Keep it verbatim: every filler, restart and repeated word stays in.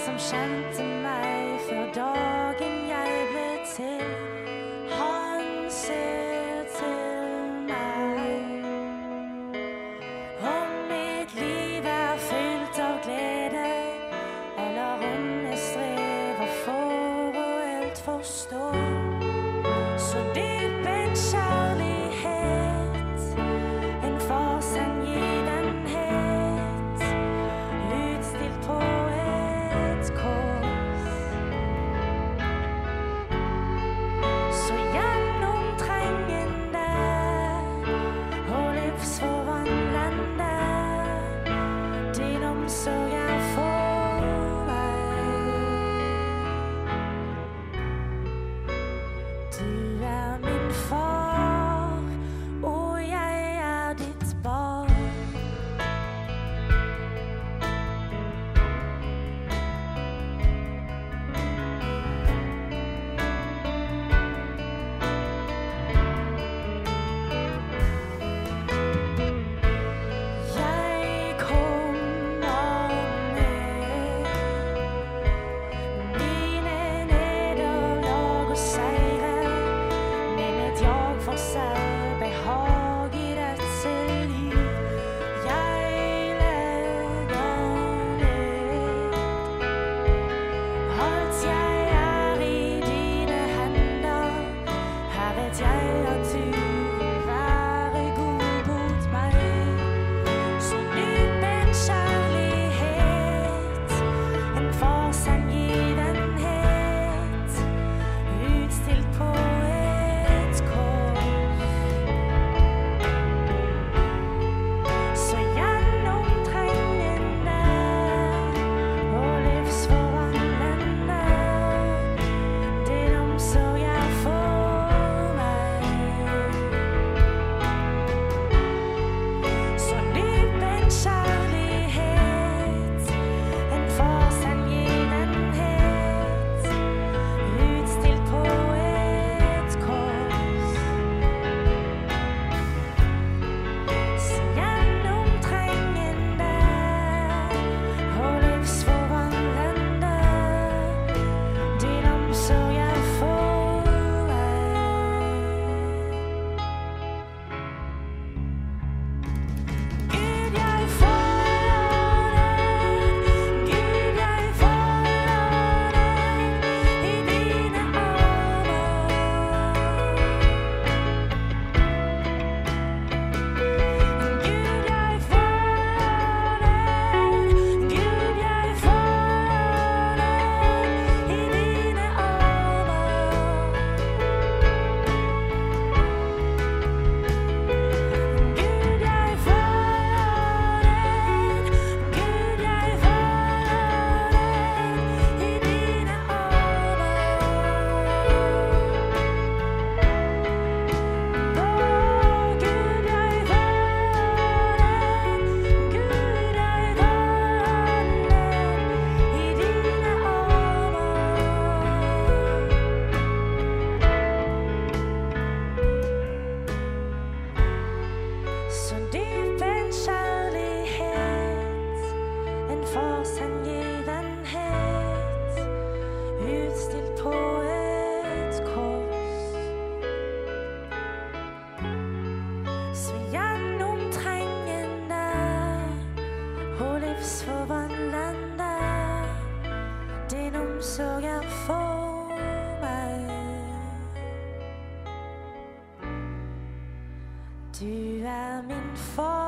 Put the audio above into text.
som kjente meg før dagen jeg ble til. Han ser til meg. Om mitt liv er fylt av glede, eller om jeg strever for å helt forstå, så dyp en kjærlighet, en fars hengivenhet, utstilt på et kors. Så gjennomtrengende og livsforvandlende, din omsorg er for meg. Du er min far, og jeg er ditt barn. Jeg kommer med mine nederlag og seire, minnet jag for selv behag i dette liv. Jeg legger ned alt jeg er i dine hender. Her vet jeg at du vil være god mot meg. Så dyp en kjærlighet, en fars hengivenhet, utstilt på et kors. Så gjennomtrengende og livsforvandlende, din omsorg er for meg. Så dyp en kjærlighet, en fars hengivenhet, utstilt på et kors. Så gjennomtrengende og livsforvandlende, din omsorg er for meg. Gud, jeg faller deg, Gud, jeg faller deg i dine armer. Gud, jeg faller deg, Gud, jeg faller deg i dine armer. Gud, jeg faller deg, Gud, jeg faller deg i dine armer. Å, Gud, jeg faller deg, Gud, jeg faller deg i dine armer. Så dyp en kjærlighet, en fars hengivenhet, utstilt på et kors. Så gjennomtrengende og livsforvandlende, din omsorg er for meg. Du er min far.